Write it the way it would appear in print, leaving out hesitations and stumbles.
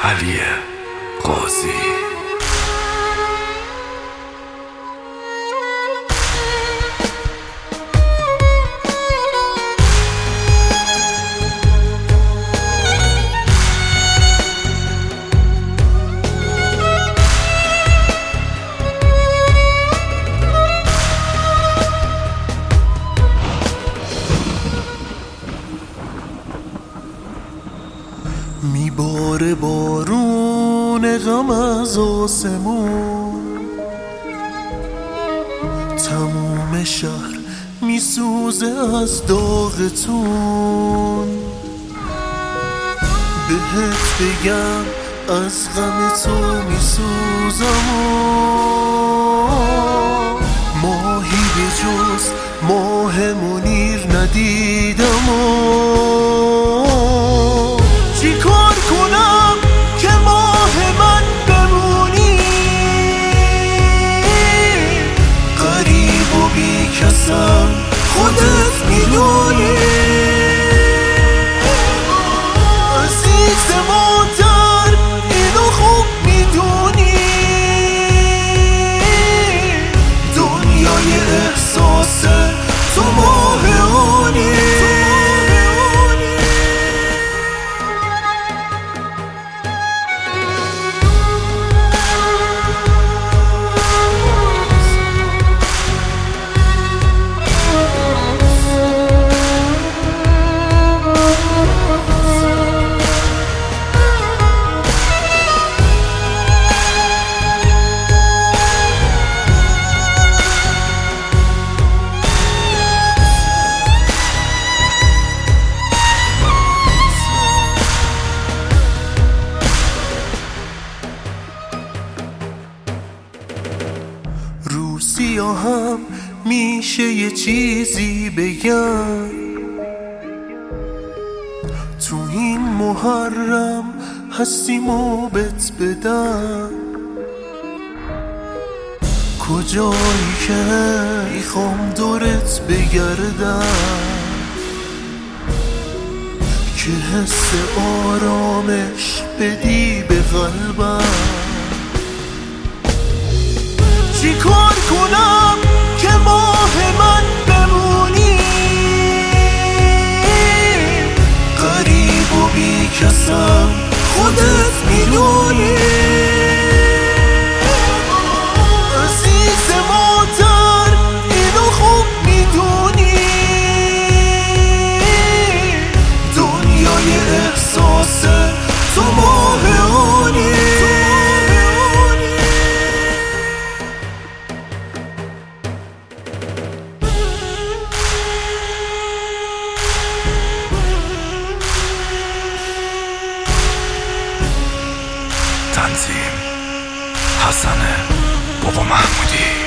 علی قاضی. میباره بارون غم از آسمون، تموم شهر میسوزه از داغتون. بهت بگم از غم تو میسوزم و ماهی به جز ماه منیر ندیدم چی کار کنم که ماه من بمونی؟ غریب و بی کسم خودت میدونی. عزیز مادر اینو خوب میدونی، دنیای احساس تو ماه اونی. سیاهم میشه یه چیزی بگم تو این محرم هستیم و بت بدم کجایی که میخوام دورت بگردم که حس آرامش بدی به قلبم. چی کار کنم که ماه من بمونی؟ غریب و بی کسم خودت میدونی. عزیز مادر اینو خوب میدونی، دنیای احساس تو ماه اونی. تنظیم حسن بابا محمودی.